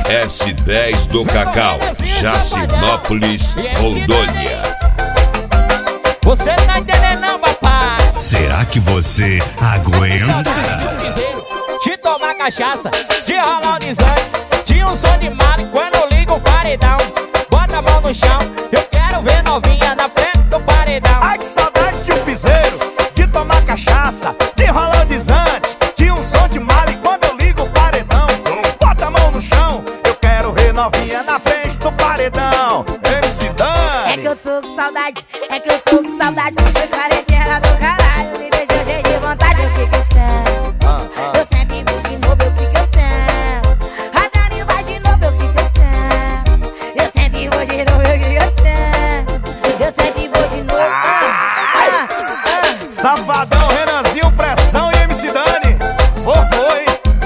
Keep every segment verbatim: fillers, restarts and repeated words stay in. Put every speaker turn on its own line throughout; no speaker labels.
S dez do Cacau, Jacinópolis, Rondônia.
Você tá entendendo não, papai?
Será que você aguenta?
De tomar cachaça, de rolar o desânimo, de um som de mala quando eu ligo o paredão. Bota a mão no chão, eu quero ver novinha na frente do paredão.
Ai, que saudade de um piseiro, de tomar cachaça, de rolar o desante, de um som de mala quando eu ligo o paredão. Bota a mão no chão, eu quero ver novinha na frente do paredão. M C Dani.
É que eu tô com saudade, é que eu tô com saudade. Foi quarentena do caralho, me deixou cheio de vontade. Eu fico sem, eu sempre vou de novo, eu fico sem. A Dani vai de novo, eu fico sem. Eu sempre vou de novo, eu fico sem. Eu sempre vou de novo. Ah, ah, ah.
Safadão, Renanzinho, Pressão e M C Dani. Foi,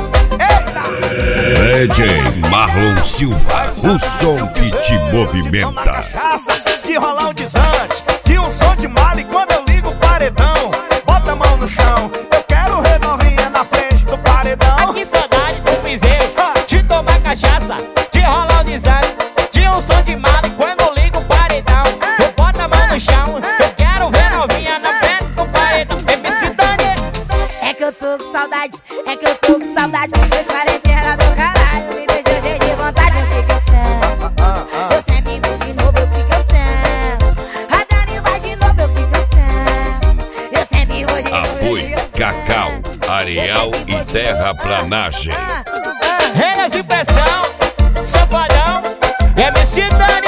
eita!
D J Marlon Silva, o som que te movimenta.
Cachaça, de rolar o desante, de um som de mala quando eu ligo o paredão. Bota a mão no chão, eu quero ver novinha na frente do paredão.
Ai, que saudade do piseiro, de tomar cachaça, de rolar o desânimo, de um som de mala quando eu ligo o paredão. Eu boto a mão no chão, eu quero ver novinha na frente do paredão. M C Dani.
É que eu tô com saudade, é que eu tô com saudade. Foi quarentena do caralho, me deixou cheio de vontade. Eu fico sem, eu sempre vou de novo, eu fico sem. A Dani vai de novo, eu fico sem. Eu sempre vou de novo.
Apoio Cacau, Areal e Terraplanagem.
Renas de pressão, safadão, M C Dani.